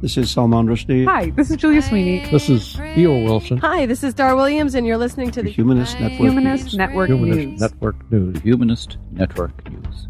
This is Salman Rushdie. Hi, this is Julia Sweeney. This is E.O. Wilson. Hi, this is Dar Williams, and you're listening to the Humanist Network Humanist News. Network Humanist News. Network News. Humanist Network News.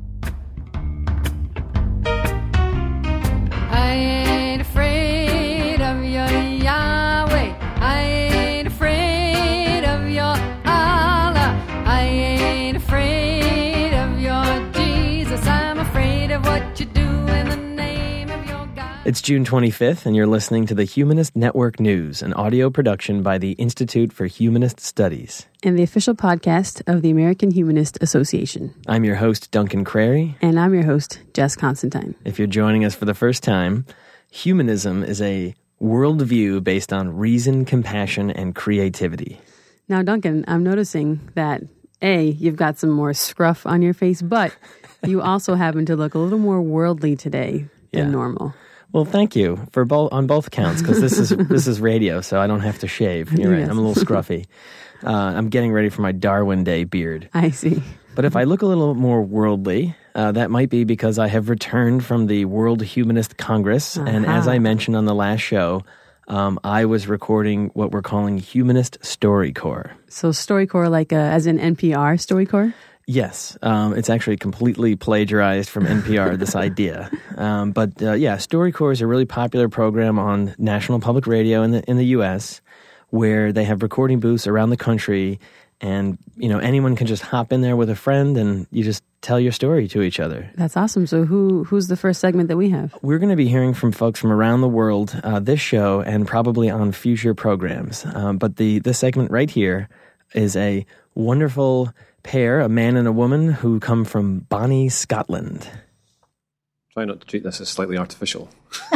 I ain't afraid of your Yahweh. I ain't afraid of your Allah. I ain't afraid of your Jesus. I'm afraid of what you do in the name of your God. It's June 25th, and you're listening to the Humanist Network News, an audio production by the Institute for Humanist Studies. And the official podcast of the American Humanist Association. I'm your host, Duncan Crary. And I'm your host, Jess Constantine. If you're joining us for the first time, humanism is a worldview based on reason, compassion, and creativity. Now, Duncan, I'm noticing that, A, you've got some more scruff on your face, but you also happen to look a little more worldly today than normal. Well, thank you for on both counts, because this is radio, so I don't have to shave. You're right. Yes. I'm a little scruffy. I'm getting ready for my Darwin Day beard. I see. But if I look a little more worldly, that might be because I have returned from the World Humanist Congress. Uh-huh. And as I mentioned on the last show, I was recording what we're calling Humanist StoryCorps. So StoryCorps, like as in NPR StoryCorps? Yes, it's actually completely plagiarized from NPR, this idea. But StoryCorps is a really popular program on National Public Radio in the U.S., where they have recording booths around the country, and anyone can just hop in there with a friend, and you just tell your story to each other. That's awesome. So who's the first segment that we have? We're going to be hearing from folks from around the world this show and probably on future programs. But this segment right here is a wonderful pair, a man and a woman, who come from Bonnie, Scotland. Try not to treat this as slightly artificial.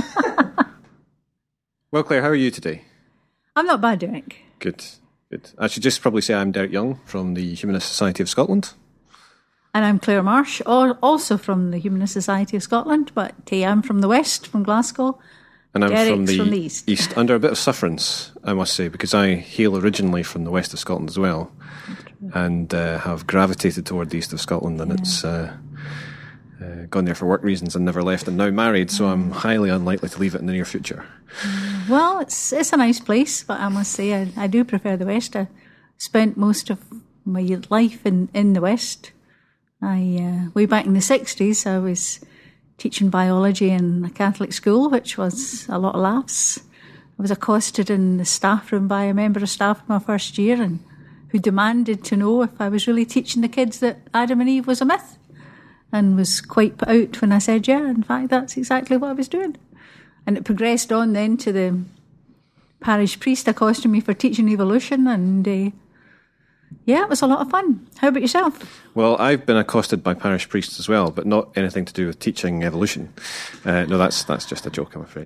Well, Claire, how are you today? I'm not bad, Derek. Good. I should just probably say I'm Derek Young from the Humanist Society of Scotland. And I'm Claire Marsh, also from the Humanist Society of Scotland, but I'm from the West, from Glasgow. And I'm Derek's from the East. Under a bit of sufferance, I must say, because I hail originally from the west of Scotland as well, and have gravitated toward the east of Scotland, and it's gone there for work reasons and never left, and now married, so I'm highly unlikely to leave it in the near future. Well, it's a nice place, but I must say I do prefer the West. I spent most of my life in the West. Way back in the 60s, I was teaching biology in a Catholic school, which was a lot of laughs. I was accosted in the staff room by a member of staff my first year, and who demanded to know if I was really teaching the kids that Adam and Eve was a myth, and was quite put out when I said, yeah, in fact, that's exactly what I was doing. And it progressed on then to the parish priest accosting me for teaching evolution, and it was a lot of fun. How about yourself? Well, I've been accosted by parish priests as well, but not anything to do with teaching evolution. No, that's just a joke, I'm afraid.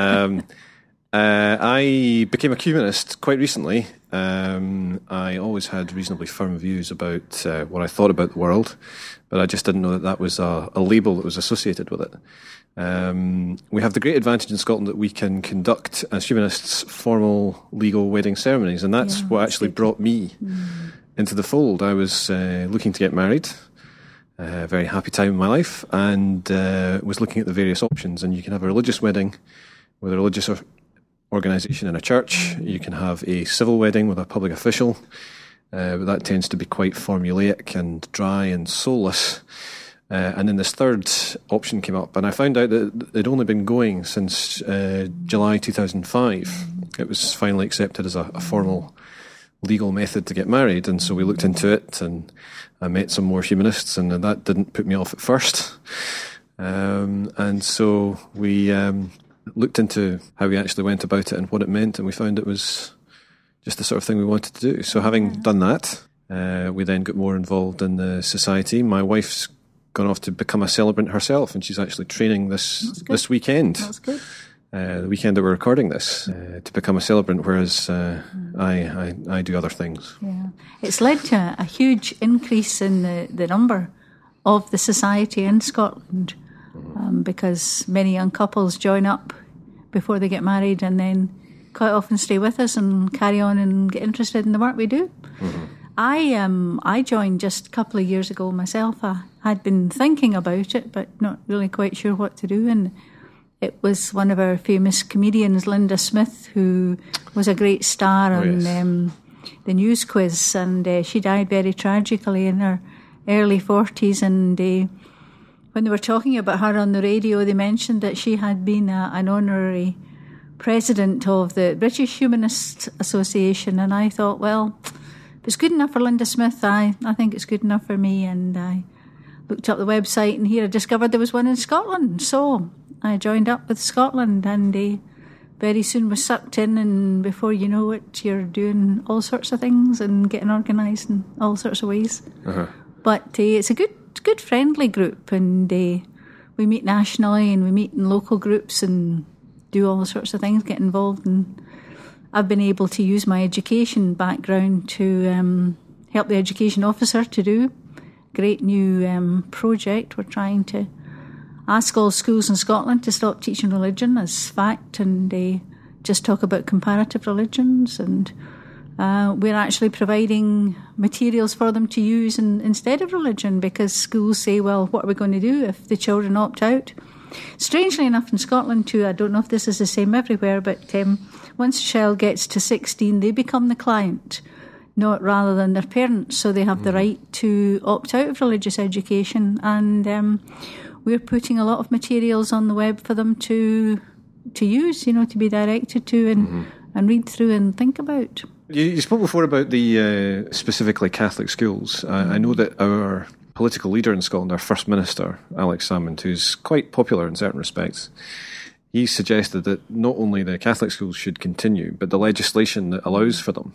I became a humanist quite recently. I always had reasonably firm views about what I thought about the world, but I just didn't know that was a label that was associated with it. We have the great advantage in Scotland that we can conduct, as humanists, formal legal wedding ceremonies, and that's what actually brought me into the fold. I was looking to get married, a very happy time in my life, and was looking at the various options. And you can have a religious wedding with a religious organisation in a church. You can have a civil wedding with a public official, but that tends to be quite formulaic and dry and soulless. And then this third option came up, and I found out that it'd only been going since July 2005. It was finally accepted as a formal legal method to get married, and so we looked into it, and I met some more humanists, and that didn't put me off at first. And so we looked into how we actually went about it and what it meant, and we found it was just the sort of thing we wanted to do. So having done that, we then got more involved in the society. My wife's gone off to become a celebrant herself, and she's actually training this weekend. That's good. The weekend that we're recording this, to become a celebrant, whereas I do other things. Yeah, it's led to a huge increase in the number of the society in Scotland, because many young couples join up before they get married, and then quite often stay with us and carry on and get interested in the work we do. Mm-hmm. I joined just a couple of years ago myself. I had been thinking about it, but not really quite sure what to do. And it was one of our famous comedians, Linda Smith, who was a great star on the News Quiz, and she died very tragically in her early 40s. And when they were talking about her on the radio, they mentioned that she had been an honorary president of the British Humanist Association, and I thought, well, if it's good enough for Linda Smith, I think it's good enough for me. And I looked up the website, and here I discovered there was one in Scotland, so I joined up with Scotland, and very soon was sucked in, and before you know it, you're doing all sorts of things and getting organised in all sorts of ways. Uh-huh. But it's a good friendly group, and we meet nationally and we meet in local groups and do all sorts of things, get involved. And I've been able to use my education background to help the education officer to do a great new project. We're trying to ask all schools in Scotland to stop teaching religion as fact, and just talk about comparative religions. And we're actually providing materials for them to use instead of religion, because schools say, well, what are we going to do if the children opt out? Strangely enough, in Scotland too, I don't know if this is the same everywhere, but once a child gets to 16, they become the client, not rather than their parents. So they have the right to opt out of religious education, and we're putting a lot of materials on the web for them to use, to be directed to and read through and think about. You spoke before about the specifically Catholic schools. I know that our political leader in Scotland, our First Minister, Alex Salmond, who's quite popular in certain respects, he suggested that not only the Catholic schools should continue, but the legislation that allows for them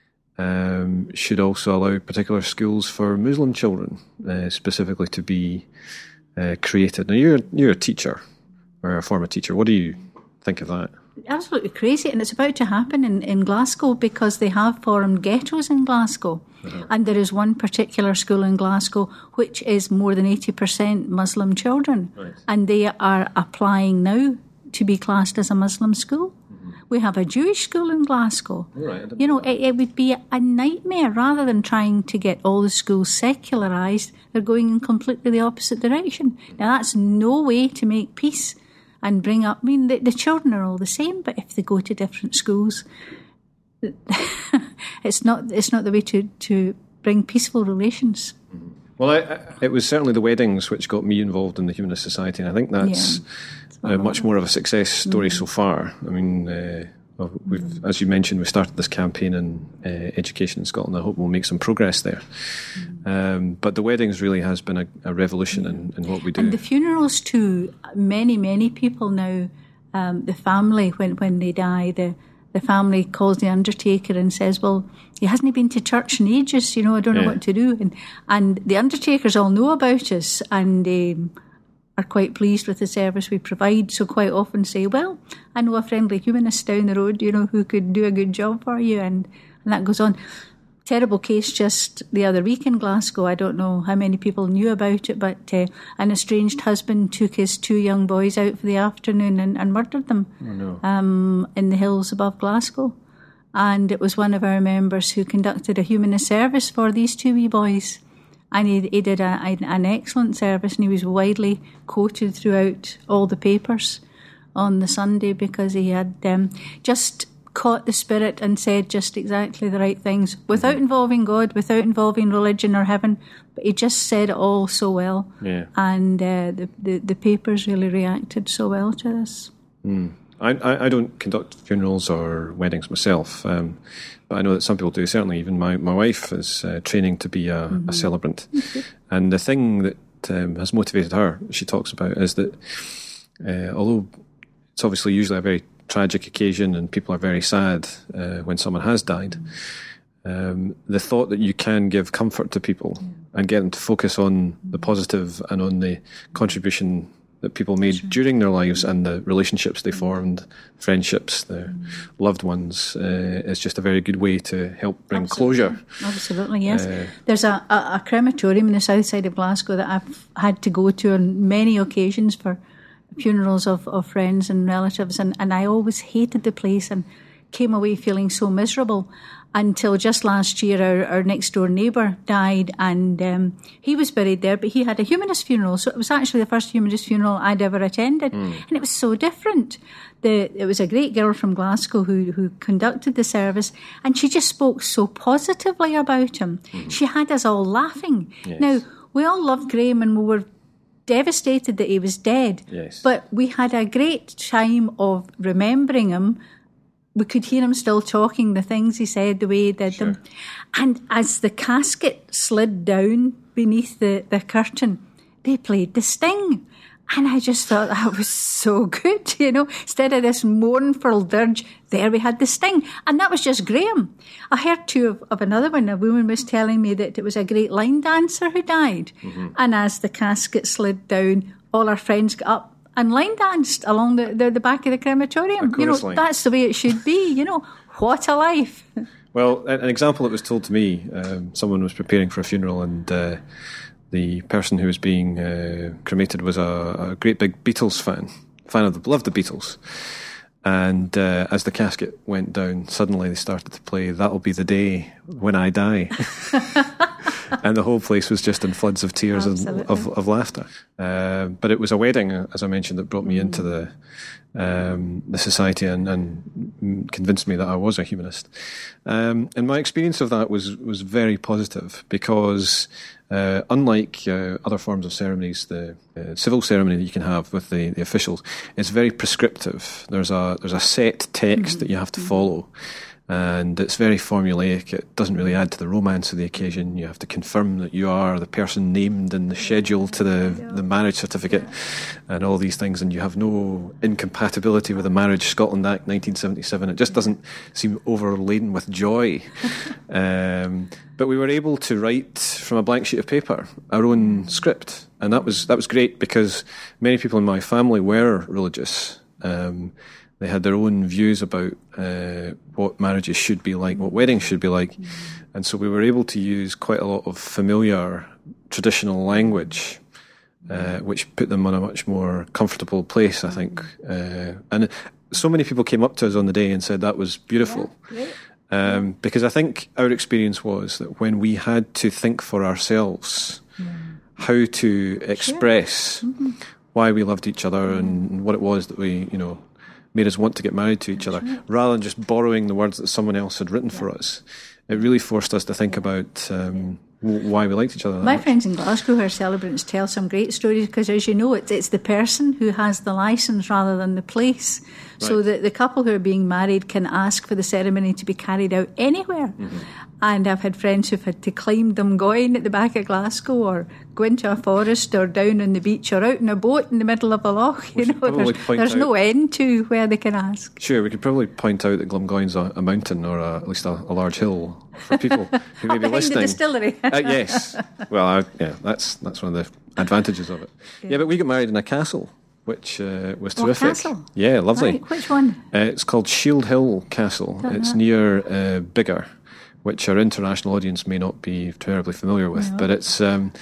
should also allow particular schools for Muslim children, specifically to be created. Now, you're a teacher, or a former teacher. What do you think of that? Absolutely crazy, and it's about to happen in Glasgow, because they have formed ghettos in Glasgow. And there is one particular school in Glasgow which is more than 80% Muslim children. Right. And they are applying now to be classed as a Muslim school. We have a Jewish school in Glasgow. Right. It would be a nightmare. Rather than trying to get all the schools secularised, they're going in completely the opposite direction. Now, that's no way to make peace and bring up... the children are all the same, but if they go to different schools... it's not the way to bring peaceful relations. Well, it was certainly the weddings which got me involved in the Humanist Society, and I think that's much more of a success story so far. I mean, as you mentioned, we started this campaign in education in Scotland. I hope we'll make some progress there. But the weddings really has been a revolution in what we do. And the funerals too. Many people now, the family, when they die, the family calls the undertaker and says, well, he hasn't been to church in ages, I don't know what to do. And the undertakers all know about us and are quite pleased with the service we provide. So quite often say, well, I know a friendly humanist down the road, who could do a good job for you. And that goes on. Terrible case just the other week in Glasgow. I don't know how many people knew about it, but an estranged husband took his 2 young boys out for the afternoon and murdered them in the hills above Glasgow. And it was one of our members who conducted a humanist service for these 2 wee boys. And he did an excellent service, and he was widely quoted throughout all the papers on the Sunday because he had just caught the spirit and said just exactly the right things without involving God, without involving religion or heaven, but he just said it all so well. Yeah. And the papers really reacted so well to this. I don't conduct funerals or weddings myself, but I know that some people do. Certainly, even my wife is training to be a celebrant. And the thing that has motivated her, she talks about, is that although it's obviously usually a very tragic occasion and people are very sad when someone has died, the thought that you can give comfort to people and get them to focus on the positive and on the contribution that people made during their lives and the relationships they formed, friendships, their loved ones, is just a very good way to help bring closure. Absolutely, yes. There's a crematorium in the south side of Glasgow that I've had to go to on many occasions for funerals of friends and relatives, and I always hated the place and came away feeling so miserable. until just last year our next door neighbour died, and he was buried there, but he had a humanist funeral, so it was actually the first humanist funeral I'd ever attended, and it was so different. It was a great girl from Glasgow who conducted the service, and she just spoke so positively about him. She had us all laughing. Yes. Now, we all loved Graham and we were devastated that he was dead, Yes. but we had a great time of remembering him. We could hear him still talking, the things he said, the way he did them. And as the casket slid down beneath the curtain, they played the Sting. And I just thought that was so good, Instead of this mournful dirge, there we had the Sting. And that was just Graham. I heard too of another one. A woman was telling me that it was a great line dancer who died. And as the casket slid down, all our friends got up and line danced along the back of the crematorium. That's the way it should be, What a life. Well, an example that was told to me, someone was preparing for a funeral, and the person who was being cremated was a great big Beatles fan loved the Beatles. And as the casket went down, suddenly they started to play "That'll Be the Day When I Die." And the whole place was just in floods of tears and of laughter. But it was a wedding, as I mentioned, that brought me into the society and convinced me that I was a humanist. And my experience of that was very positive, because unlike other forms of ceremonies, the civil ceremony that you can have with the officials is very prescriptive. There's a set text that you have to follow. And it's very formulaic. It doesn't really add to the romance of the occasion. You have to confirm that you are the person named in the schedule to the marriage certificate and all these things, and you have no incompatibility with the Marriage Scotland Act 1977. It just doesn't seem overladen with joy. But we were able to write from a blank sheet of paper our own script, and that was great, because many people in my family were religious. They had their own views about what marriages should be like, what weddings should be like. And so we were able to use quite a lot of familiar traditional language, which put them on a much more comfortable place, I think. And so many people came up to us on the day and said that was beautiful. Because I think our experience was that when we had to think for ourselves how to express why we loved each other and what it was that we, made us want to get married to each other, rather than just borrowing the words that someone else had written for us. It really forced us to think about why we liked each other. My friends in Glasgow who are celebrants tell some great stories, because, as you know, it's the person who has the licence rather than the place. Right. So that the couple who are being married can ask for the ceremony to be carried out anywhere. And I've had friends who've had to climb Dumgoyne at the back of Glasgow, or go into a forest, or down on the beach, or out in a boat in the middle of a loch. There's no end to where they can ask. Sure, we could probably point out that Glumgoyne's a mountain, or at least a large hill, for people who may be listening. The distillery. Yes. Well, that's one of the advantages of it. Yeah, but we got married in a castle, which was terrific. Castle? Yeah, lovely. Right. Which one? It's called Shield Hill Castle. It's near Biggar, which our international audience may not be terribly familiar with, but it's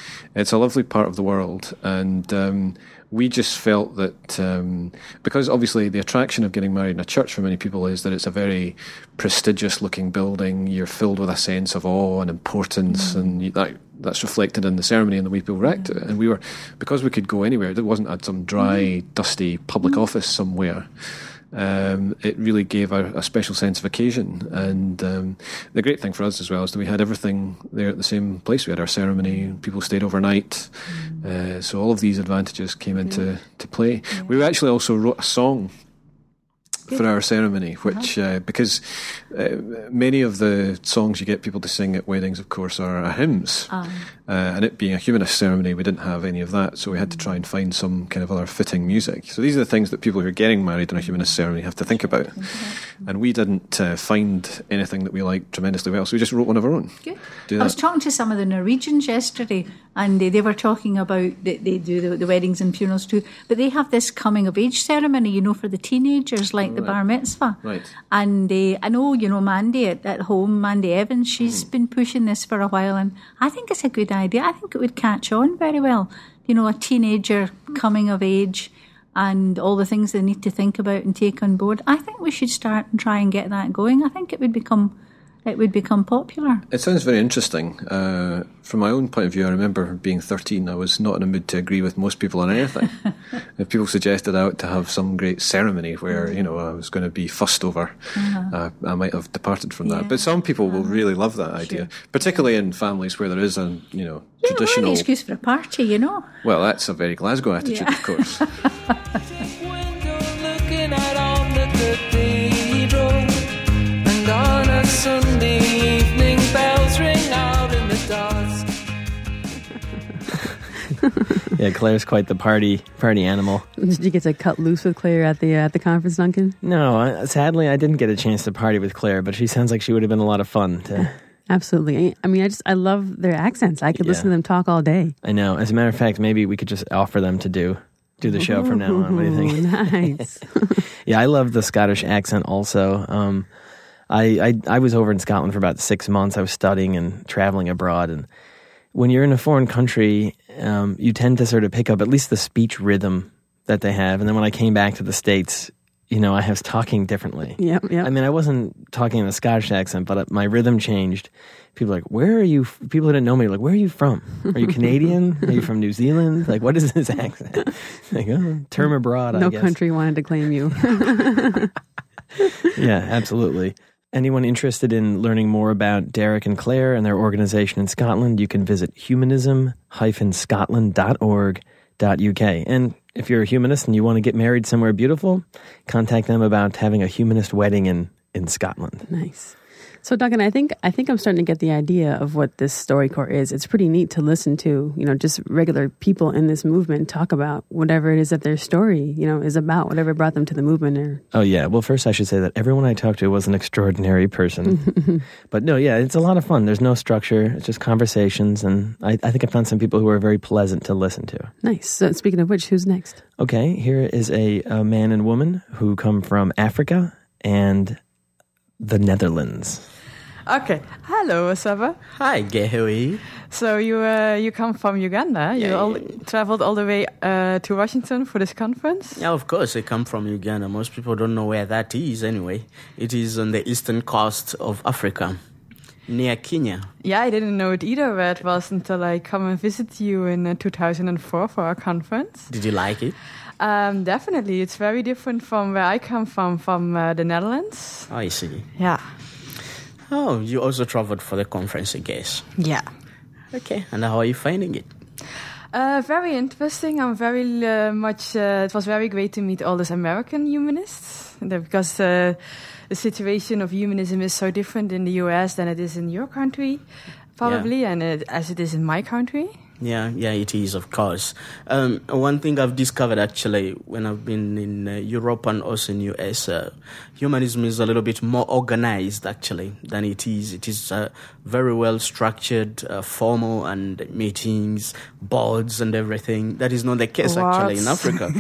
a lovely part of the world, and we just felt that because obviously the attraction of getting married in a church for many people is that it's a very prestigious looking building. You're filled with a sense of awe and importance, and that's reflected in the ceremony and the way people react to it. And because we could go anywhere, it wasn't at some dry, dusty public office somewhere. It really gave a special sense of occasion, and the great thing for us as well is that we had everything there at the same place. We had our ceremony, people stayed overnight, so all of these advantages came into play. We actually also wrote a song for our ceremony, which because many of the songs you get people to sing at weddings, of course, are hymns, and it being a humanist ceremony, we didn't have any of that, so we had to try and find some kind of other fitting music. So these are the things that people who are getting married in a humanist ceremony have to think about, and we didn't find anything that we liked tremendously well, so we just wrote one of our own. Good. I was talking to some of the Norwegians yesterday, and they were talking about they do the weddings and funerals too, but they have this coming of age ceremony, for the teenagers, like the bar mitzvah. Right. And I know, Mandy at home, Mandy Evans, she's been pushing this for a while, and I think it's a good idea. I think it would catch on very well. A teenager coming of age and all the things they need to think about and take on board. I think we should start and try and get that going. I think it would become it would become popular. It sounds very interesting. From my own point of view, I remember being 13, I was not in a mood to agree with most people on anything. If people suggested I ought to have some great ceremony where, I was going to be fussed over, I might have departed from that. But some people will really love that idea, particularly in families where there is a, traditional... An excuse for a party, Well, that's a very Glasgow attitude, of course. On a Sunday evening, bells ring out in the dusk. Yeah, Claire's quite the party animal. Did you get to cut loose with Claire at the conference, Duncan? No, sadly, I didn't get a chance to party with Claire, but she sounds like she would have been a lot of fun. Absolutely. I mean, I love their accents. I could listen to them talk all day. I know. As a matter of fact, maybe we could just offer them to do the show from now on. What do you think? Nice. Yeah, I love the Scottish accent also. I was over in Scotland for about 6 months. I was studying and traveling abroad. And when you're in a foreign country, you tend to sort of pick up at least the speech rhythm that they have. And then when I came back to the States, I was talking differently. Yeah. I mean, I wasn't talking in a Scottish accent, but my rhythm changed. People are like, where are you? People who didn't know me are like, where are you from? Are you Canadian? Are you from New Zealand? Like, what is this accent? Like, term abroad, I guess. No country wanted to claim you. Yeah, absolutely. Anyone interested in learning more about Derek and Claire and their organization in Scotland, you can visit humanism-scotland.org.uk. And if you're a humanist and you want to get married somewhere beautiful, contact them about having a humanist wedding in Scotland. Nice. So, Duncan, I think I'm starting to get the idea of what this StoryCorps is. It's pretty neat to listen to, just regular people in this movement talk about whatever it is that their story, is about, whatever brought them to the movement. Oh, yeah. Well, first I should say that everyone I talked to was an extraordinary person. But no, yeah, it's a lot of fun. There's no structure. It's just conversations. And I think I found some people who are very pleasant to listen to. Nice. So, speaking of which, who's next? Okay, here is a man and woman who come from Africa and the Netherlands. Okay. Hello, Saba. Hi, Gehui. So you come from Uganda. You traveled all the way to Washington for this conference? Yeah, of course. I come from Uganda. Most people don't know where that is anyway. It is on the eastern coast of Africa, near Kenya. Yeah, I didn't know it either where it was until I come and visit you in 2004 for our conference. Did you like it? Definitely. It's very different from where I come from the Netherlands. Oh, I see. Yeah. Oh, you also traveled for the conference, I guess. Yeah. Okay, and how are you finding it? Very interesting. I'm very much. It was very great to meet all these American humanists because the situation of humanism is so different in the US than it is in your country, probably, and as it is in my country. Yeah, it is, of course. One thing I've discovered, actually, when I've been in Europe and also in US, humanism is a little bit more organized, actually, than it is. It is very well structured, formal, and meetings, boards, and everything. That is not the case, actually, in Africa.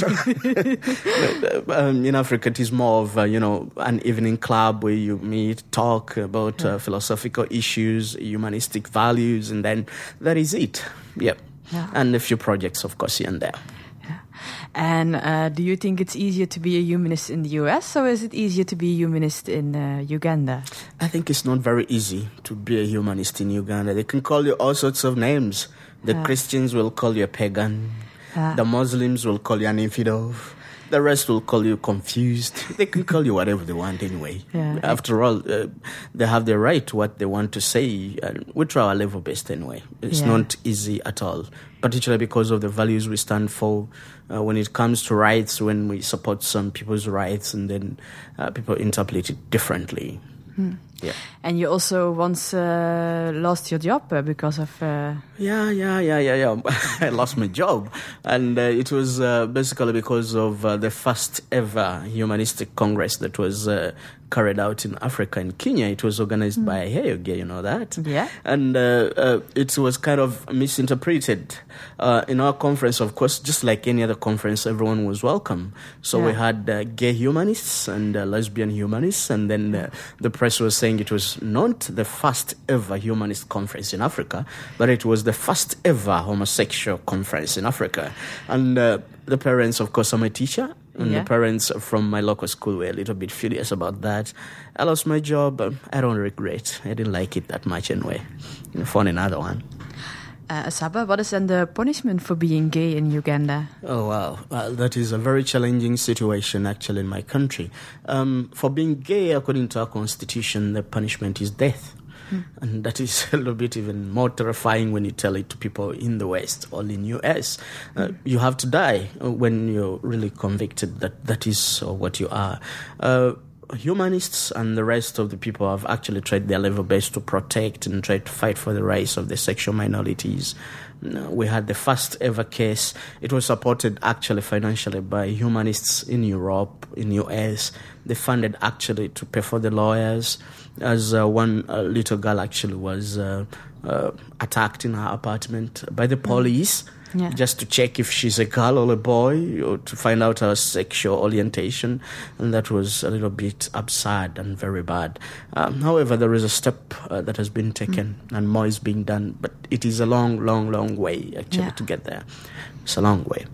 In Africa, it is more of, an evening club where you meet, talk about philosophical issues, humanistic values, and then that is it. Yep. Yeah. And a few projects, of course, here and there. Yeah. And do you think it's easier to be a humanist in the US or is it easier to be a humanist in Uganda? I think it's not very easy to be a humanist in Uganda. They can call you all sorts of names. The Christians will call you a pagan. The Muslims will call you an infidel. The rest will call you confused. They can call you whatever they want anyway. Yeah. After all, they have the right to what they want to say. We try our level best anyway. It's not easy at all, particularly because of the values we stand for. When it comes to rights, when we support some people's rights, and then people interpret it differently. Yeah. And you also once lost your job because of... Yeah. I lost my job. And it was basically because of the first ever humanistic congress that was carried out in Africa, in Kenya. It was organized by Heyoge, you know that? Yeah. And it was kind of misinterpreted. In our conference, of course, just like any other conference, everyone was welcome. So we had gay humanists and lesbian humanists, and then the press was saying it was not the first ever humanist conference in Africa, but it was the first ever homosexual conference in Africa. And the parents, of course, I'm a teacher. And the parents from my local school were a little bit furious about that. I lost my job. I don't regret. I didn't like it that much anyway. Found another one. Saba, what is then the punishment for being gay in Uganda? Oh, wow. That is a very challenging situation, actually, in my country. For being gay, according to our constitution, the punishment is death. And that is a little bit even more terrifying when you tell it to people in the West or in US. You have to die when you're really convicted that is what you are. Humanists and the rest of the people have actually tried their level best to protect and try to fight for the rights of the sexual minorities. We had the first ever case. It was supported actually financially by humanists in Europe, in US. They funded actually to pay for the lawyers, as one little girl actually was attacked in her apartment by the police. Just to check if she's a girl or a boy, or to find out her sexual orientation. And that was a little bit absurd and very bad. However, there is a step that has been taken and more is being done. But it is a long, long, long way, actually, to get there. It's a long way.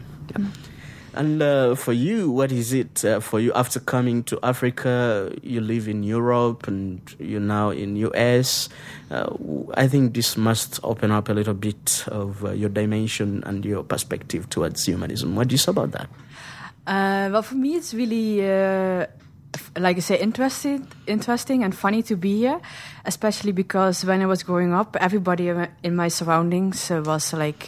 And for you, what is it for you after coming to Africa? You live in Europe and you're now in US. I think this must open up a little bit of your dimension and your perspective towards humanism. What do you say about that? Well, for me, it's really, like I say, interesting and funny to be here, especially because when I was growing up, everybody in my surroundings was like...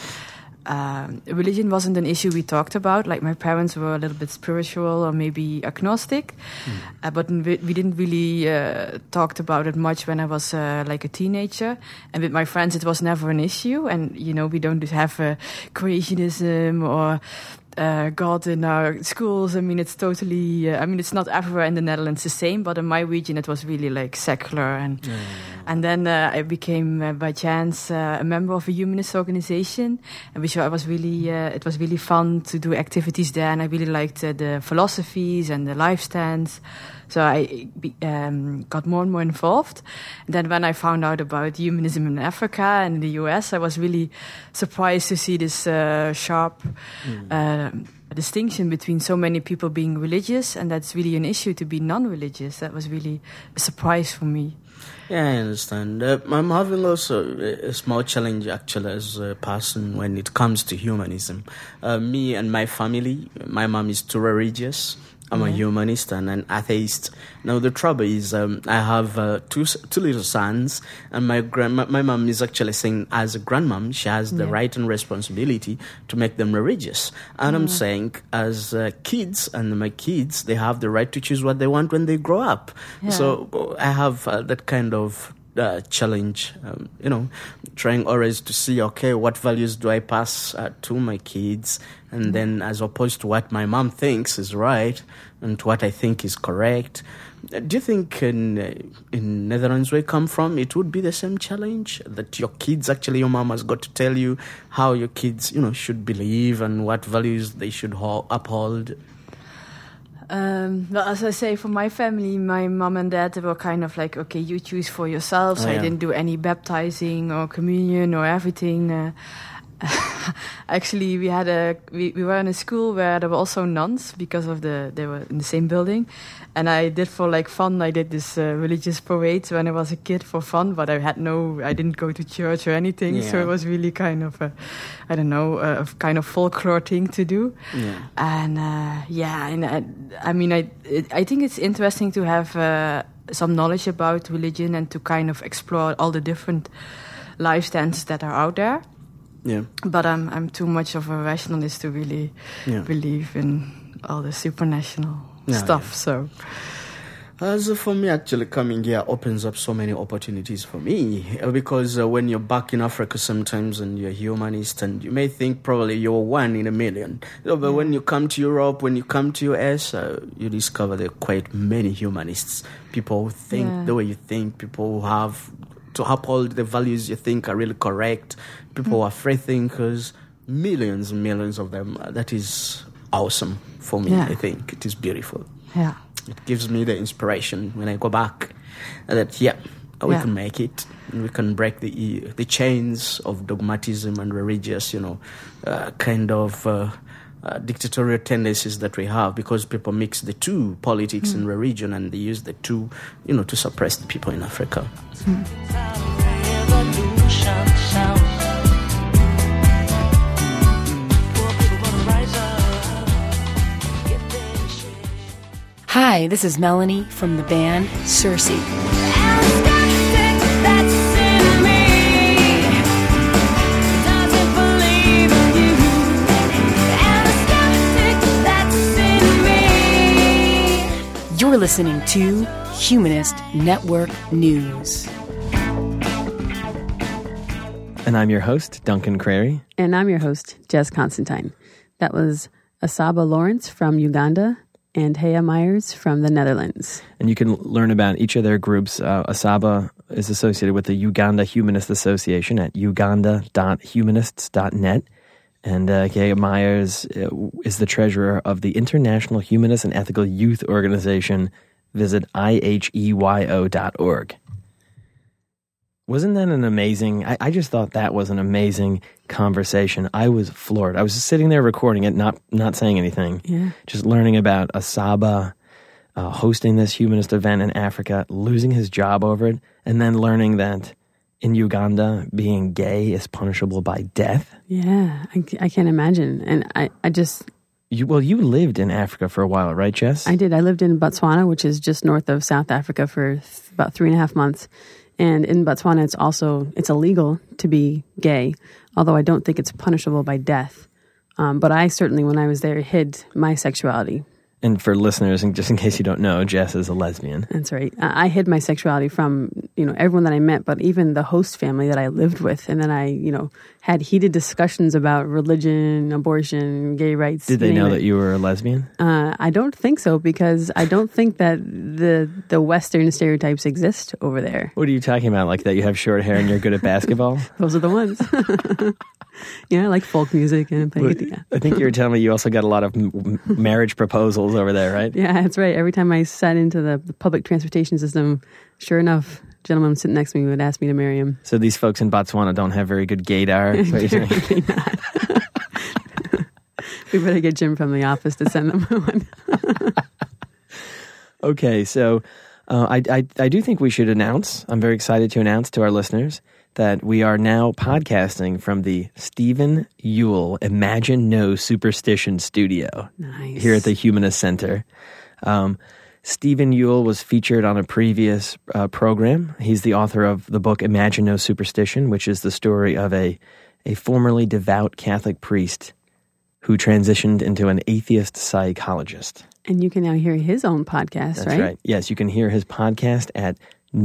religion wasn't an issue we talked about. Like my parents were a little bit spiritual or maybe agnostic, but we didn't really talked about it much when I was like a teenager. And with my friends, it was never an issue. And we don't have creationism or God in our schools. I mean, it's totally. It's not everywhere in the Netherlands the same, but in my region, it was really like secular. And then I became by chance a member of a humanist organization, which I was really. It was really fun to do activities there, and I really liked the philosophies and the life stands. So I got more and more involved. And then when I found out about humanism in Africa and in the US, I was really surprised to see this sharp distinction between so many people being religious, and that's really an issue to be non-religious. That was really a surprise for me. Yeah, I understand. I'm having also a small challenge, actually, as a person when it comes to humanism. Me and my family, my mom is too religious. I'm a humanist and an atheist. Now the trouble is, I have two little sons, and my mom is actually saying, as a grandmom, she has the right and responsibility to make them religious. And I'm saying, as kids, and my kids, they have the right to choose what they want when they grow up. So I have that kind of challenge, trying always to see, okay, what values do I pass to my kids, and then as opposed to what my mom thinks is right and to what I think is correct. Do you think in Netherlands where you come from, it would be the same challenge, that your kids, actually your mom has got to tell you how your kids, should believe and what values they should uphold? Well, as I say, for my family, my mom and dad, they were kind of like, okay, you choose for yourself. So I didn't do any baptizing or communion or everything. Actually, we were in a school where there were also nuns because of they were in the same building. And I did for like fun, I did this religious parade when I was a kid for fun, but I didn't go to church or anything. So it was really kind of a kind of folklore thing to do. And I think it's interesting to have some knowledge about religion and to kind of explore all the different life stances that are out there. But I'm too much of a rationalist to really believe in all the supranational stuff. So, as for me, actually coming here opens up so many opportunities for me, because when you're back in Africa sometimes and you're a humanist, and you may think probably you're one in a million, but when you come to Europe, when you come to US, you discover there are quite many humanists, people who think the way you think, people who have to uphold the values you think are really correct, people who are free thinkers, millions and millions of them. That is awesome for me. I think it is beautiful. It gives me the inspiration when I go back that we can make it, and we can break the chains of dogmatism and religious kind of dictatorial tendencies that we have, because people mix the two, politics in the region, and they use the two, to suppress the people in Africa. Hi, this is Melanie from the band Circe. You're listening to Humanist Network News. And I'm your host, Duncan Crary. And I'm your host, Jess Constantine. That was Asaba Lawrence from Uganda and Hea Myers from the Netherlands. And you can learn about each of their groups. Asaba is associated with the Uganda Humanist Association at uganda.humanists.net. And Hea Myers is the treasurer of the International Humanist and Ethical Youth Organization. Visit IHEYO.org. Wasn't that an amazing... I just thought that was an amazing conversation. I was floored. I was just sitting there recording it, not saying anything. Yeah. Just learning about Asaba hosting this humanist event in Africa, losing his job over it, and then learning that in Uganda, being gay is punishable by death. Yeah, I can't imagine. And I just... You lived in Africa for a while, right, Jess? I did. I lived in Botswana, which is just north of South Africa, for about 3.5 months. And in Botswana, it's illegal to be gay, although I don't think it's punishable by death. But I certainly, when I was there, hid my sexuality. And for listeners, and just in case you don't know, Jess is a lesbian. That's right. I hid my sexuality from, everyone that I met, but even the host family that I lived with. And then I, had heated discussions about religion, abortion, gay rights. Did they know that you were a lesbian? I don't think so, because I don't think that the Western stereotypes exist over there. What are you talking about? Like that you have short hair and you're good at basketball? Those are the ones. I like folk music and I think you were telling me you also got a lot of marriage proposals over there, right? Yeah, that's right. Every time I sat into the public transportation system, sure enough, gentleman sitting next to me would ask me to marry him. So these folks in Botswana don't have very good gaydar? Is what you're saying? We better get Jim from the office to send them one. Okay, so I do think we should announce, I'm very excited to announce to our listeners that we are now podcasting from the Stephen Ewell Imagine No Superstition Studio. Nice. Here at the Humanist Center. Stephen Ewell was featured on a previous program. He's the author of the book Imagine No Superstition, which is the story of a formerly devout Catholic priest who transitioned into an atheist psychologist. And you can now hear his own podcast, That's right? Yes, you can hear his podcast at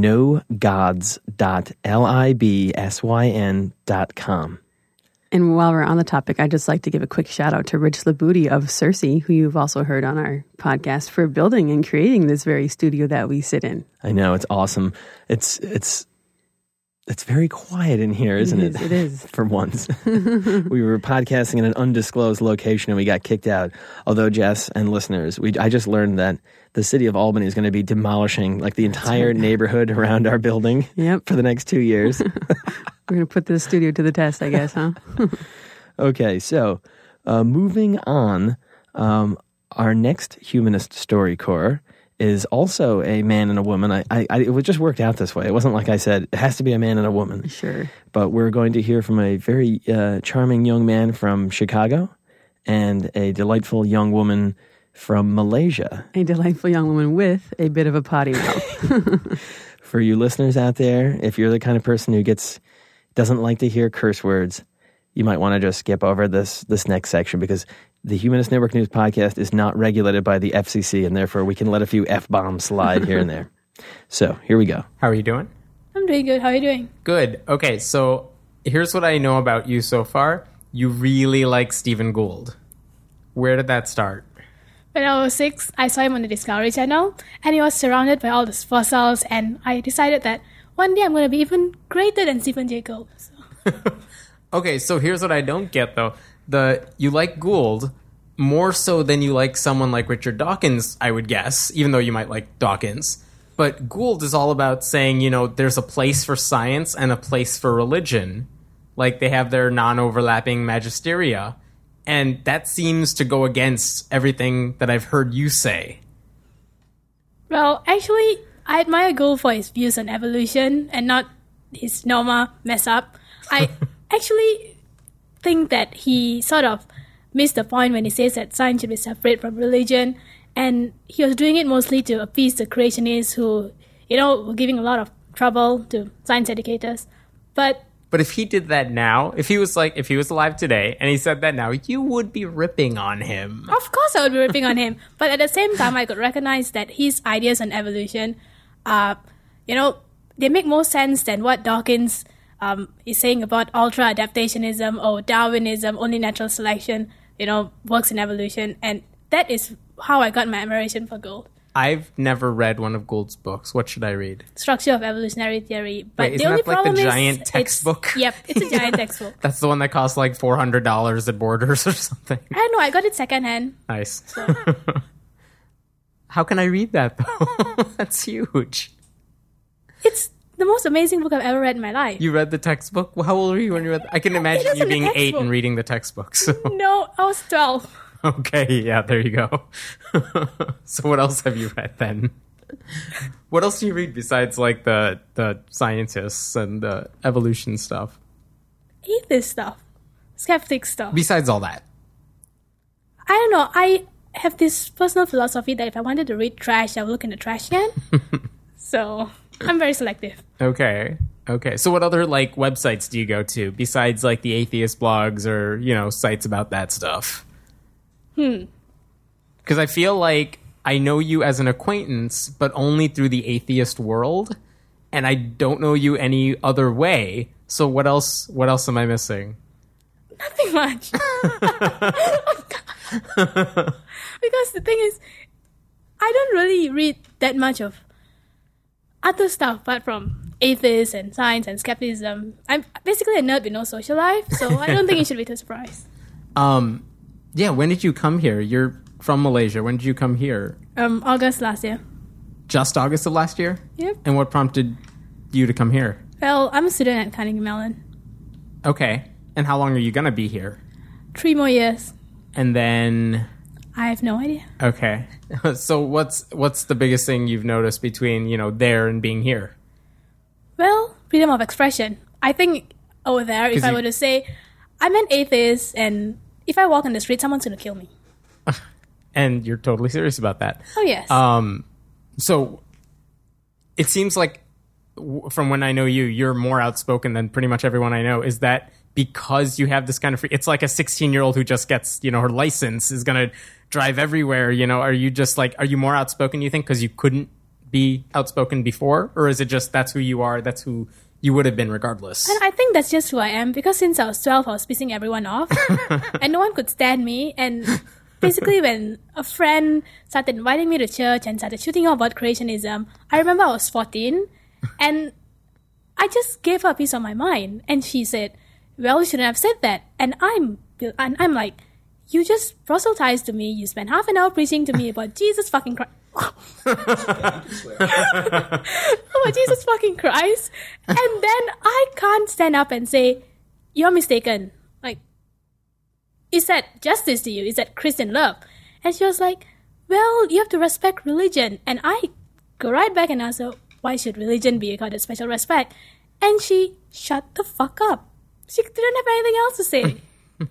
nogods.libsyn.com. And while we're on the topic, I'd just like to give a quick shout out to Rich Labuti of Circe, who you've also heard on our podcast, for building and creating this very studio that we sit in. I know, it's awesome. It's very quiet in here, isn't it? It is. For once. We were podcasting in an undisclosed location and we got kicked out. Although, Jess and listeners, I just learned that the city of Albany is going to be demolishing the entire neighborhood around our building for the next 2 years. We're going to put this studio to the test, I guess, huh? Okay, so moving on, our next humanist StoryCorps is also a man and a woman. It just worked out this way. It wasn't like I said, it has to be a man and a woman. Sure. But we're going to hear from a very charming young man from Chicago and a delightful young woman from Malaysia. A delightful young woman with a bit of a potty mouth. For you listeners out there, if you're the kind of person who doesn't like to hear curse words, you might want to just skip over this next section, because the Humanist Network News podcast is not regulated by the FCC, and therefore we can let a few F-bombs slide here and there. So, here we go. How are you doing? I'm doing good. How are you doing? Good. Okay, so here's what I know about you so far. You really like Stephen Gould. Where did that start? When I was 6, I saw him on the Discovery Channel, and he was surrounded by all these fossils, and I decided that one day I'm going to be even greater than Stephen Jay Gould. So. Okay, so here's what I don't get, though. You like Gould more so than you like someone like Richard Dawkins, I would guess, even though you might like Dawkins. But Gould is all about saying, there's a place for science and a place for religion. Like, they have their non-overlapping magisteria. And that seems to go against everything that I've heard you say. Well, actually, I admire Gould for his views on evolution and not his normal mess up. I actually think that he sort of missed the point when he says that science should be separate from religion, and he was doing it mostly to appease the creationists who, were giving a lot of trouble to science educators. But if he did that now, if he was alive today and he said that now, you would be ripping on him. Of course I would be ripping on him. But at the same time, I could recognize that his ideas on evolution they make more sense than what Dawkins is saying about ultra-adaptationism or Darwinism, only natural selection, works in evolution. And that is how I got my admiration for Gould. I've never read one of Gould's books. What should I read? Structure of Evolutionary Theory. But wait, the only problem the is giant textbook? Yep, it's a giant textbook. That's the one that costs like $400 at Borders or something. I don't know, I got it secondhand. Nice. So. How can I read that, though? That's huge. It's the most amazing book I've ever read in my life. You read the textbook? How old were you when you read I can imagine you being 8 and reading the textbook. So. No, I was 12. Okay, yeah, there you go. So what else have you read then? What else do you read besides like the scientists and the evolution stuff? Atheist stuff. Skeptic stuff. Besides all that? I don't know. I have this personal philosophy that if I wanted to read trash, I would look in the trash can. So I'm very selective. Okay. So what other like websites do you go to besides like the atheist blogs or, sites about that stuff? Because I feel like I know you as an acquaintance, but only through the atheist world, and I don't know you any other way. So what else am I missing? Nothing much. Because the thing is, I don't really read that much of other stuff apart from atheists and science and skepticism. I'm basically a nerd with no social life, so I don't think you should be too surprised. Yeah, when did you come here? You're from Malaysia. When did you come here? August last year. Just August of last year? Yep. And what prompted you to come here? Well, I'm a student at Carnegie Mellon. Okay. And how long are you going to be here? 3 more years. And then... I have no idea. Okay. So what's the biggest thing you've noticed between, there and being here? Well, freedom of expression. I think over there, if I were to say, I'm an atheist, and if I walk on the street, someone's going to kill me. And you're totally serious about that. Oh, yes. So it seems like from when I know you, you're more outspoken than pretty much everyone I know. Is that because you have this kind of free... It's like a 16-year-old who just gets, her license is going to drive everywhere. Are you just like... Are you more outspoken, you think, because you couldn't be outspoken before? Or is it just that's who you are, that's who you would have been regardless? And I think that's just who I am, because since I was 12, I was pissing everyone off. And no one could stand me. And basically when a friend started inviting me to church and started shooting off about creationism, I remember I was 14. And I just gave her a piece of my mind. And she said, well, you shouldn't have said that. And I'm like, you just proselytized to me. You spent half an hour preaching to me about Jesus fucking Christ. About Jesus fucking Christ. And then I can't stand up and say, you're mistaken. Like, is that justice to you? Is that Christian love? And she was like, well, you have to respect religion. And I go right back and ask her, why should religion be accorded special respect? And she shut the fuck up. She didn't have anything else to say.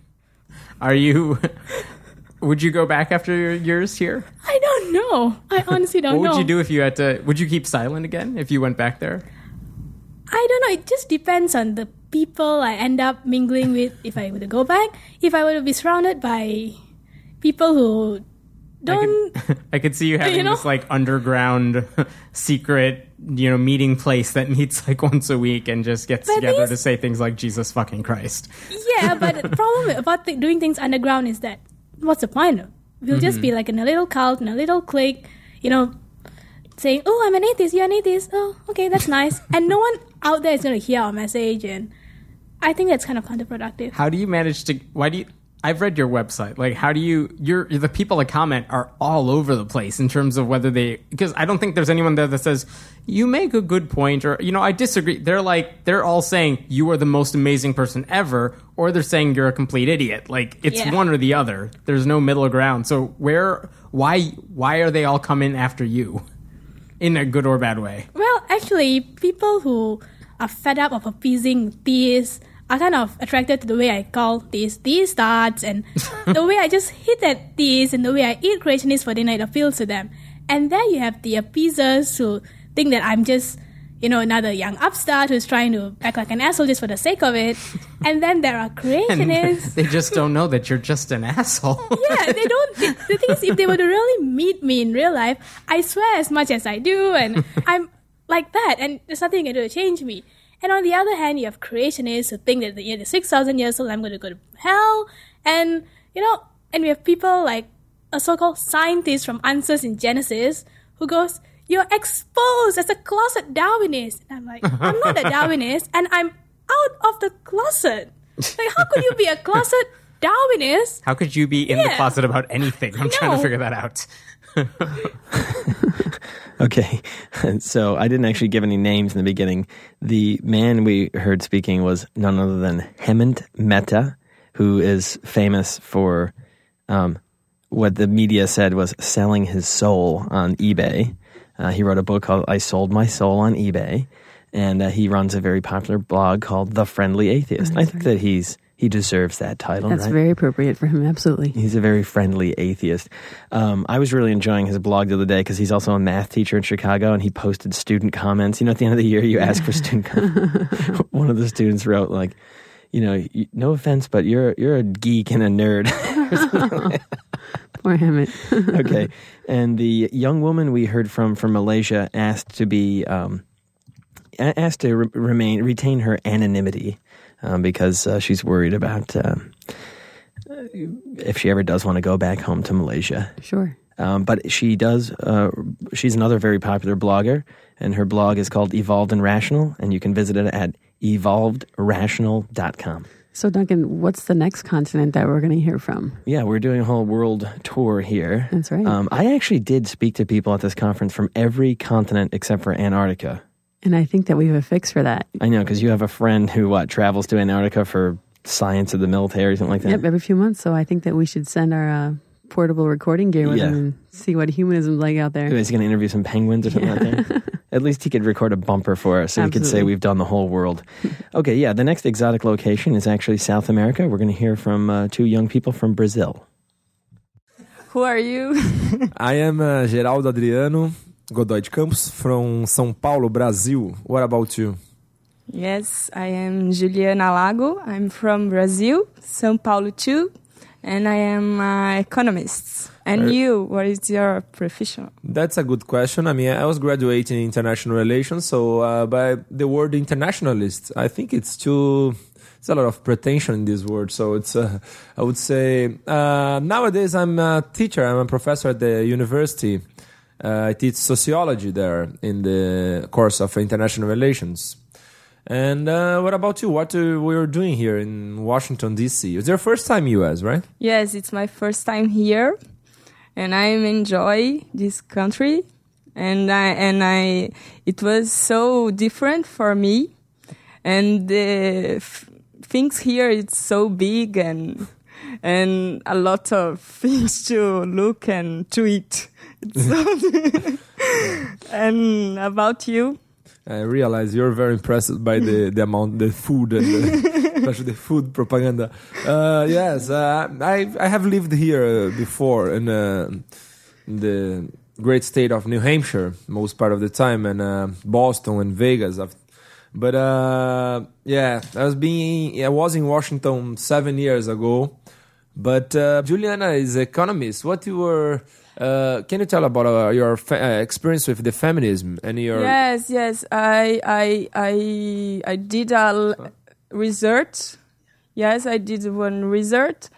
Would you go back after your years here? I don't know. I honestly don't know. What would you do if you had to... Would you keep silent again if you went back there? I don't know. It just depends on the people I end up mingling with if I were to go back. If I were to be surrounded by people who don't... I could see you having this like underground secret, meeting place that meets like once a week and just gets together to say things like Jesus fucking Christ. Yeah, but the problem about doing things underground is that what's the point? We'll just be like in a little cult, in a little clique, saying, oh, I'm an atheist, you're an atheist. Oh, okay, that's nice. And no one out there is going to hear our message, and I think that's kind of counterproductive. How do you manage to... I've read your website. Like, how do the people that comment are all over the place in terms of whether because I don't think there's anyone there that says, you make a good point, or, I disagree. They're all saying you are the most amazing person ever, or they're saying you're a complete idiot. Like, it's one or the other. There's no middle ground. So why are they all coming after you in a good or bad way? Well, actually, people who are fed up of appeasing theists are kind of attracted to the way I call these thoughts, and the way I just hit at these, and the way I eat creationists for dinner, it appeals to them. And then you have the appeasers who think that I'm just, another young upstart who's trying to act like an asshole just for the sake of it. And then there are creationists. They just don't know that you're just an asshole. Yeah, they don't. The thing is, if they were to really meet me in real life, I swear as much as I do, and I'm like that, and there's nothing you can do to change me. And on the other hand, you have creationists who think that the year 6,000 years old, I'm going to go to hell. And, and we have people like a so-called scientist from Answers in Genesis who goes, you're exposed as a closet Darwinist. And I'm like, I'm not a Darwinist, and I'm out of the closet. Like, how could you be a closet Darwinist? How could you be in the closet about anything? I'm trying to figure that out. Okay, so I didn't actually give any names in the beginning. The man we heard speaking was none other than Hemant Mehta, who is famous for what the media said was selling his soul on eBay. He wrote a book called I Sold My Soul on eBay, and he runs a very popular blog called The Friendly Atheist. I think that he deserves that title. That's right? very appropriate for him, absolutely. He's a very friendly atheist. I was really enjoying his blog the other day because he's also a math teacher in Chicago, and he posted student comments. At the end of the year, you ask for student comments. One of the students wrote, like, no offense, but you're a geek and a nerd. Poor Hammett. Okay. And the young woman we heard from Malaysia asked to retain her anonymity. Because she's worried about if she ever does want to go back home to Malaysia. Sure. But she does. She's another very popular blogger, and her blog is called Evolved and Rational, and you can visit it at evolvedrational.com. So, Duncan, what's the next continent that we're going to hear from? Yeah, we're doing a whole world tour here. That's right. I actually did speak to people at this conference from every continent except for Antarctica. And I think that we have a fix for that. I know, because you have a friend who, travels to Antarctica for science of the military or something like that? Yep, every few months. So I think that we should send our portable recording gear with him and see what humanism's like out there. Is he going to interview some penguins or something like that? At least he could record a bumper for us so he could say we've done the whole world. Okay, yeah, the next exotic location is actually South America. We're going to hear from two young people from Brazil. Who are you? I am Geraldo Adriano Godoy de Campos from São Paulo, Brazil. What about you? Yes, I am Juliana Lago. I'm from Brazil, São Paulo too, and I am an economist. And you, what is your profession? That's a good question. I mean, I was graduating in international relations, so by the word internationalist, I think it's a lot of pretension in this word. So it's, I would say, nowadays I'm a teacher. I'm a professor at the university. I teach sociology there in the course of international relations. And what about you? What we're doing here in Washington, D.C.? It's your first time U.S., right? Yes, it's my first time here. And I enjoy this country. And it was so different for me. And the things here, it's so big and a lot of things to look and to eat. And about you? I realize you're very impressed by the amount, the food, and especially the food propaganda. Yes, I have lived here before in the great state of New Hampshire most part of the time, and Boston and Vegas. But yeah, I was in Washington 7 years ago. But Juliana is an economist. What you were? Can you tell about your experience with the feminism and your? Yes. I did a research. Yes, I did one research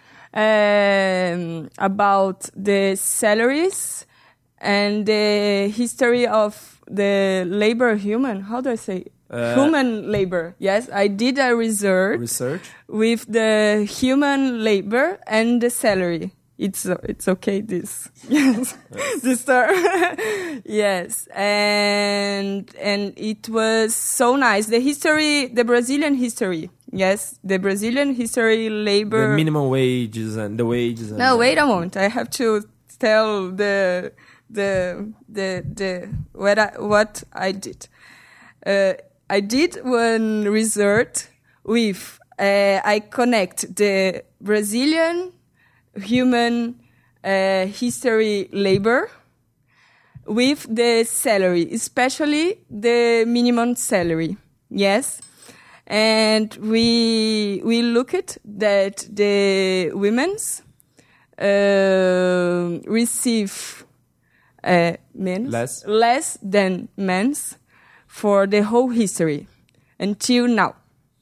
about the salaries and the history of the labor human. How do I say? Human labor. Yes, I did a research with the human labor and the salary. It's okay. This yes, this term. Yes, and it was so nice. The history, the Brazilian history. Yes, the Brazilian history, labor, the minimum wages and the wages. No, wait a moment. I have to tell what I did. I did one research with. I connect the Brazilian human history labor with the salary, especially the minimum salary. Yes. And we look at that the women's receive less than men's for the whole history until now.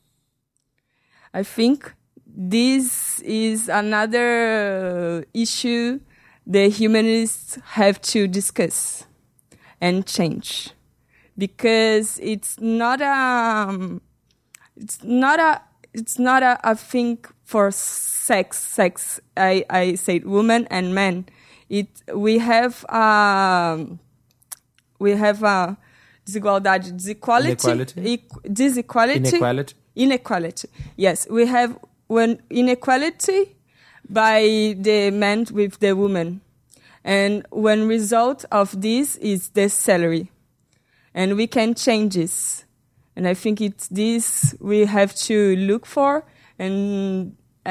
I think this is another issue the humanists have to discuss and change, because it's not a thing for sex. I said women and men. We have a inequality. Yes, we have one inequality by the men with the woman, and one result of this is the salary, and we can change this. And I think it's this we have to look for and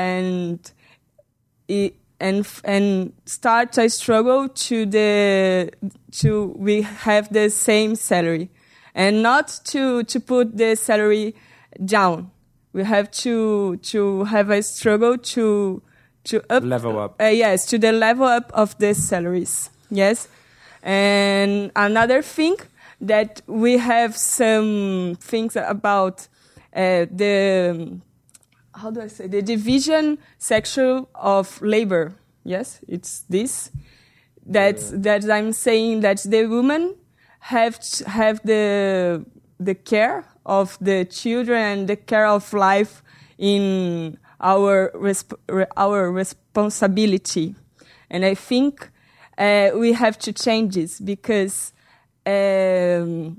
start a struggle to we have the same salary, and not to put the salary down. We have to have a struggle to level up. Yes, to the level up of the salaries. Yes, and another thing that we have some things about the division sexual of labor. Yes, it's this. That I'm saying that the women have the care of the children and the care of life in our responsibility, and I think we have to change this because the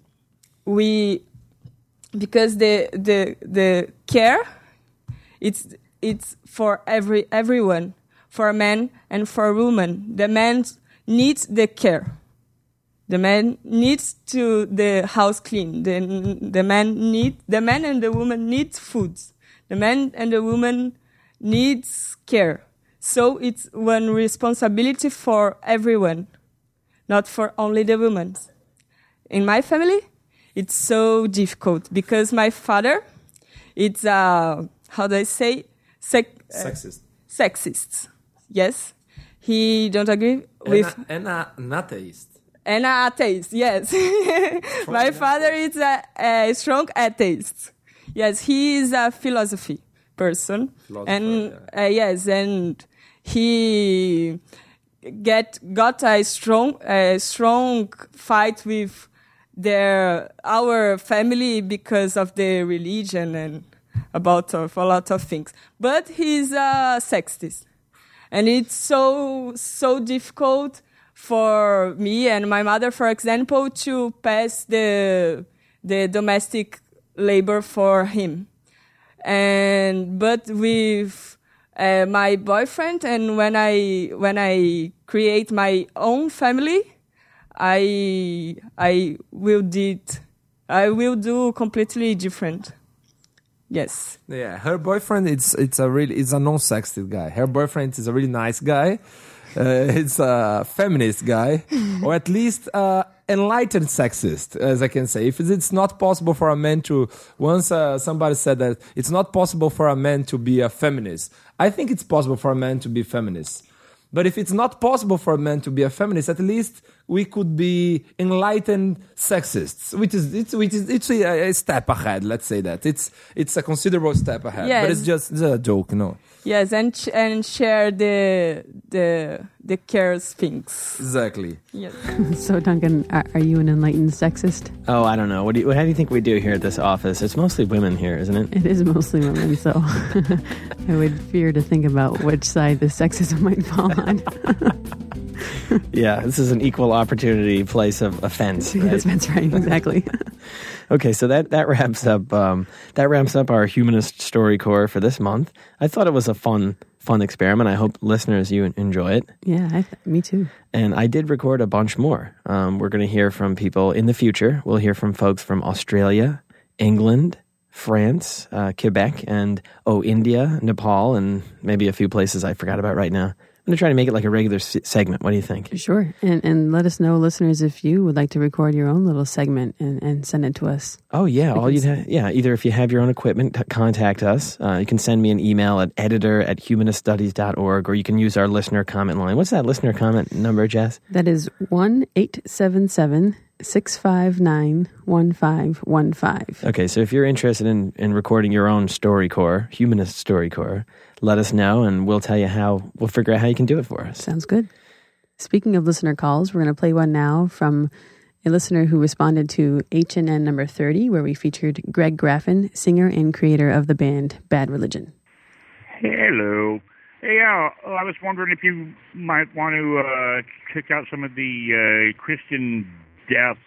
care it's for everyone, for men and for women. The man needs the care. The man needs to the house clean. The man and the woman needs food. The man and the woman needs care. So it's one responsibility for everyone, not for only the women. In my family, it's so difficult because my father, it's sexist. Sexist. Yes, he don't agree with and an atheist. And an atheist, yes. My father is a strong atheist. Yes, he is a philosophy person. Yes, and he got a strong fight with our family because of the religion and about a lot of things. But he's a sexist, and it's so difficult for me and my mother, for example, to pass the domestic labor for him. But with my boyfriend, and when I create my own family, I will do completely different. Yes. Yeah, her boyfriend it's a non-sexist guy. Her boyfriend is a really nice guy. It's a feminist guy, or at least enlightened sexist, as I can say. If it's not possible for a man to, once somebody said that it's not possible for a man to be a feminist. I think it's possible for a man to be feminist. But if it's not possible for a man to be a feminist, at least we could be enlightened sexists, which is a step ahead. Let's say that it's a considerable step ahead. Yes. But it's a joke, no. Yes, and share the care things. Exactly. Yes. So, Duncan, are you an enlightened sexist? Oh, I don't know. How do you think we do here at this office? It's mostly women here, isn't it? It is mostly women, so I would fear to think about which side the sexism might fall on. Yeah, this is an equal opportunity place of offense. Right? Yes, that's right. Exactly. Okay, so that wraps up our Humanist StoryCorps for this month. I thought it was a fun experiment. I hope listeners you enjoy it. Yeah, me too. And I did record a bunch more. We're going to hear from people in the future. We'll hear from folks from Australia, England, France, Quebec, and India, Nepal, and maybe a few places I forgot about right now. I'm going to try to make it like a regular segment. What do you think? Sure. And let us know, listeners, if you would like to record your own little segment and send it to us. Oh, yeah. Either if you have your own equipment, contact us. You can send me an email at editor@humaniststudies.org, or you can use our listener comment line. What's that listener comment number, Jess? That is 1-877-659-1515. Okay, so if you're interested in recording your own StoryCorps, Humanist StoryCorps, let us know, and we'll figure out how you can do it for us. Sounds good. Speaking of listener calls, we're going to play one now from a listener who responded to HNN number 30, where we featured Greg Graffin, singer and creator of the band Bad Religion. Hello. Hey, I was wondering if you might want to check out some of the Christian death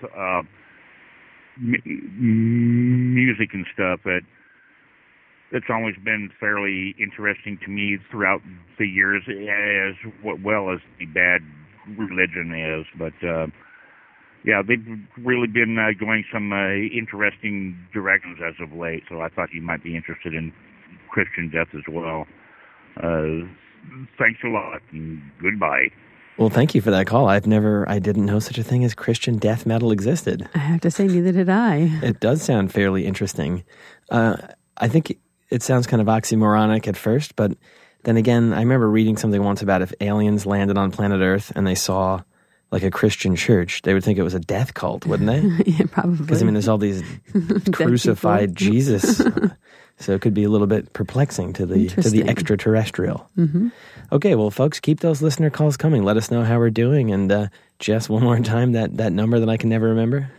music and stuff. It's always been fairly interesting to me throughout the years, as well as the Bad Religion is. But yeah, they've really been going some interesting directions as of late. So I thought you might be interested in Christian death as well. Thanks a lot, and goodbye. Well, thank you for that call. I didn't know such a thing as Christian death metal existed. I have to say, neither did I. It does sound fairly interesting. I think it sounds kind of oxymoronic at first, but then again, I remember reading something once about if aliens landed on planet Earth and they saw like a Christian church, they would think it was a death cult, wouldn't they? Yeah, probably. Because, there's all these crucified Jesus. So it could be a little bit perplexing to the extraterrestrial. Mm-hmm. Okay, well, folks, keep those listener calls coming. Let us know how we're doing. And Jess, one more time, that number that I can never remember?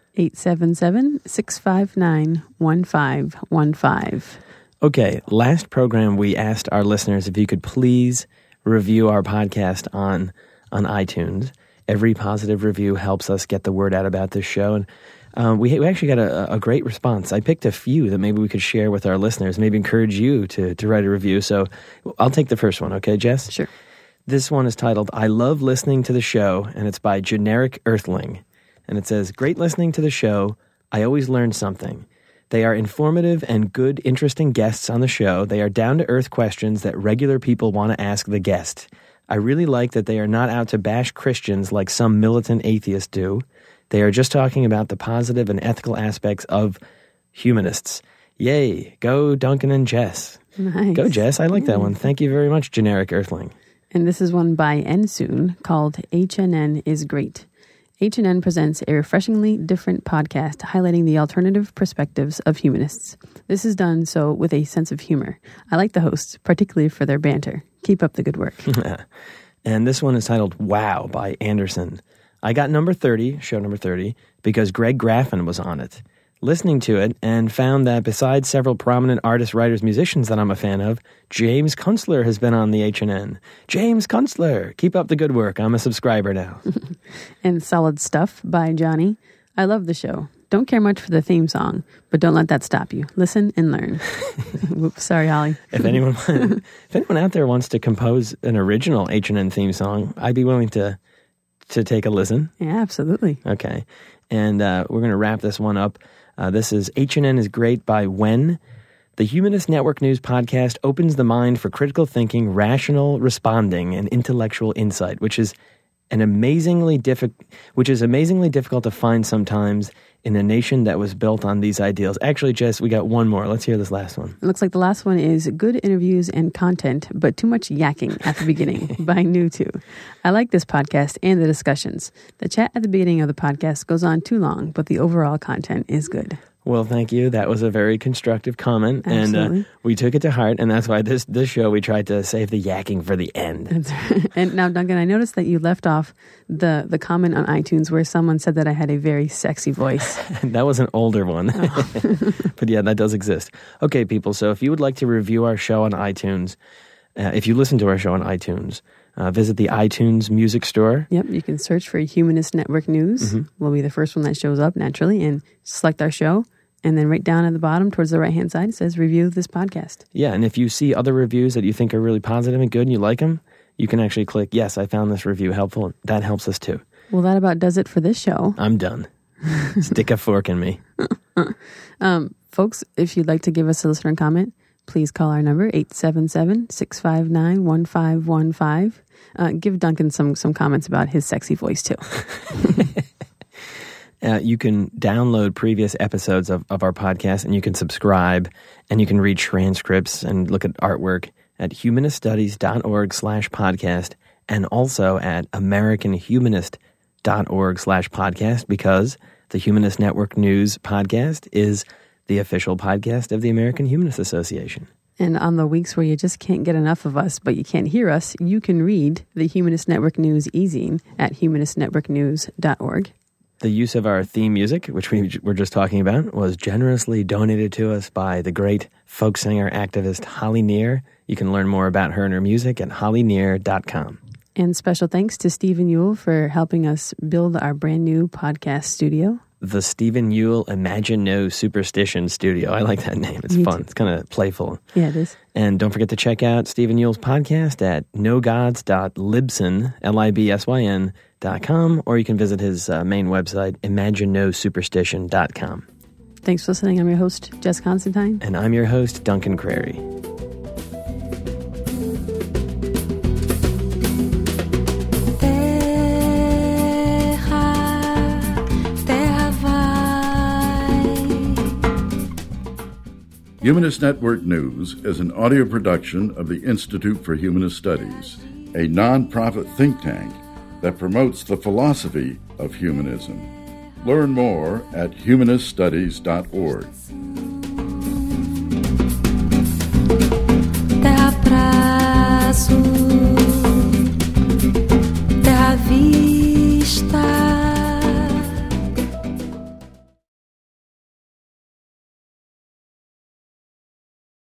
877-659-1515. Okay, last program we asked our listeners if you could please review our podcast on iTunes. Every positive review helps us get the word out about this show, and we actually got a great response. I picked a few that maybe we could share with our listeners, maybe encourage you to write a review. So I'll take the first one, okay, Jess? Sure. This one is titled, I Love Listening to the Show, and it's by Generic Earthling. And it says, great listening to the show. I always learn something. They are informative and good, interesting guests on the show. They are down-to-earth questions that regular people want to ask the guest. I really like that they are not out to bash Christians like some militant atheists do. They are just talking about the positive and ethical aspects of humanists. Yay, go Duncan and Jess. Nice. Go Jess, I like that one. Thank you very much, Generic Earthling. And this is one by Ensoon called HNN is Great. HNN presents a refreshingly different podcast highlighting the alternative perspectives of humanists. This is done so with a sense of humor. I like the hosts, particularly for their banter. Keep up the good work. And this one is titled Wow by Anderson. I got number 30, show number 30, because Greg Graffin was on it. Listening to it and found that besides several prominent artists, writers, musicians that I'm a fan of, James Kunstler has been on the HNN. James Kunstler, keep up the good work. I'm a subscriber now. And Solid Stuff by Johnny. I love the show. Don't care much for the theme song, but don't let that stop you. Listen and learn. Whoops, sorry, Holly. If anyone out there wants to compose an original HNN theme song, I'd be willing to take a listen. Yeah, absolutely. Okay. And we're going to wrap this one up. This is HNN is Great by When. The Humanist Network News podcast opens the mind for critical thinking, rational responding, and intellectual insight, which is amazingly difficult to find sometimes in a nation that was built on these ideals. Actually, Jess, we got one more. Let's hear this last one. It looks like the last one is good interviews and content, but too much yakking at the beginning by New2. I like this podcast and the discussions. The chat at the beginning of the podcast goes on too long, but the overall content is good. Well, thank you. That was a very constructive comment, Absolutely. and we took it to heart. And that's why this show we tried to save the yakking for the end. That's right. And now, Duncan, I noticed that you left off the comment on iTunes where someone said that I had a very sexy voice. That was an older one, but yeah, that does exist. Okay, people. So if you would like to review our show on iTunes, if you listen to our show on iTunes, visit the iTunes Music Store. Yep, you can search for Humanist Network News. Will be the first one that shows up naturally, and select our show. And then right down at the bottom towards the right-hand side, it says review this podcast. Yeah, and if you see other reviews that you think are really positive and good and you like them, you can actually click, yes, I found this review helpful. That helps us too. Well, that about does it for this show. I'm done. Stick a fork in me. Folks, if you'd like to give us a listener comment, please call our number, 877-659-1515. Give Duncan some comments about his sexy voice too. You can download previous episodes of our podcast, and you can subscribe, and you can read transcripts and look at artwork at humaniststudies.org/podcast, and also at americanhumanist.org/podcast, because the Humanist Network News podcast is the official podcast of the American Humanist Association. And on the weeks where you just can't get enough of us, but you can't hear us, you can read the Humanist Network News e-zine at humanistnetworknews.org. The use of our theme music, which we were just talking about, was generously donated to us by the great folk singer activist Holly Near. You can learn more about her and her music at hollynear.com. And special thanks to Stephen Yule for helping us build our brand new podcast studio. The Stephen Yule Imagine No Superstition Studio. I like that name. It's fun. It's kind of playful. Yeah, it is. And don't forget to check out Stephen Yule's podcast at nogods.libsyn, LIBSYN.com, or you can visit his main website, imaginenosuperstition.com. Thanks for listening. I'm your host, Jess Constantine. And I'm your host, Duncan Crary. Humanist Network News is an audio production of the Institute for Humanist Studies, a non-profit think tank that promotes the philosophy of humanism. Learn more at humaniststudies.org.